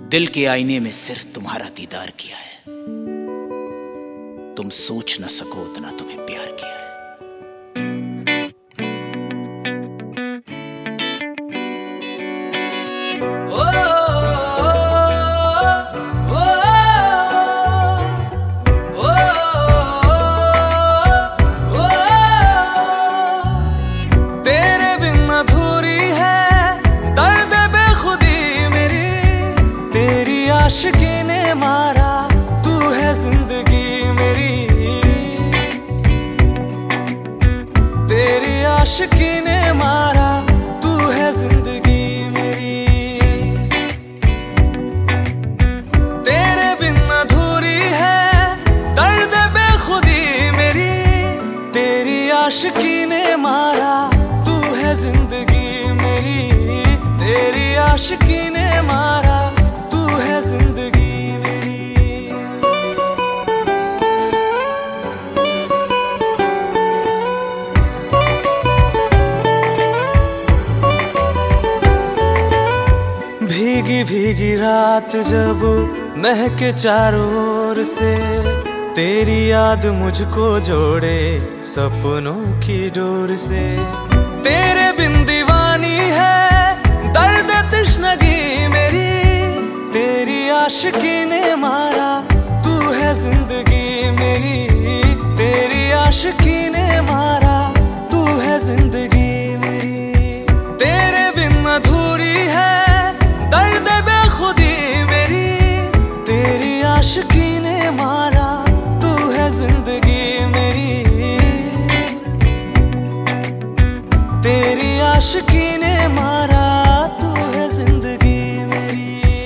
दिल के आईने में सिर्फ तुम्हारा दीदार किया है। तुम सोच न सको उतना तुम्हें प्यार किया है। तेरे बिन अधूरी है दर्द बेखुदी मेरी, तेरी आशिकी ने मारा तू है जिंदगी मेरी, तेरी आशिकी ने मारा तू है जिंदगी मेरी। तेरे बिन अधूरी है दर्द बेखुदी मेरी, तेरी आशिकी ने मारा तू है जिंदगी मेरी, तेरी आशिकी ने मारा तू है जिंदगी मेरी। भीगी भीगी रात जब महके चारों ओर से, तेरी याद मुझको जोड़े सपनों की डोर से। तेरे बिन दीवानी है दर्द तश्नगी मेरी, तेरी आशिकी ने मारा तू है जिंदगी मेरी, तेरी आशिकी ने मारा तू है जिंदगी मेरी। तेरे बिन अधूरी है दर्द बेखुदी मेरी, तेरी आशिकी ने मारा तू है जिंदगी मेरी, तेरी आशिकी ने मारा तू है जिंदगी मेरी।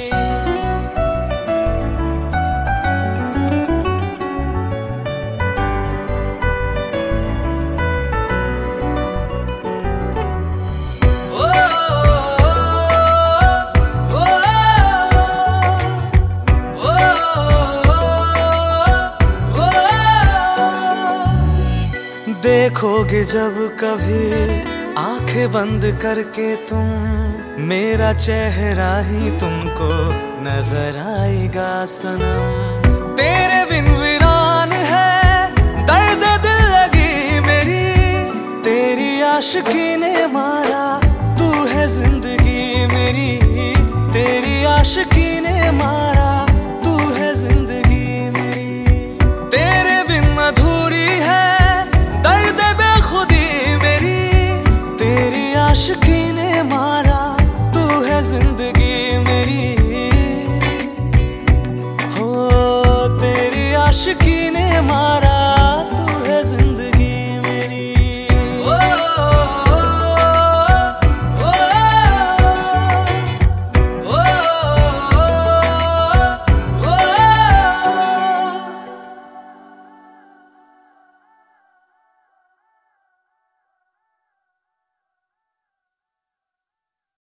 देखोगे जब कभी आंखें बंद करके तुम, मेरा चेहरा ही तुमको नजर आएगा सनम। तेरे बिन वीरान है दर्द दिल लगी मेरी, तेरी आशिकी ने मारा तू है जिंदगी मेरी, तेरी आशिकी ने मारा तू है जिंदगी मेरी। तेरे बिन अधूरी है दर्द बेखुदी मेरी, तेरी आशिकी ने मारा तू है जिंदगी मेरी, हो तेरी आशिकी ने मारा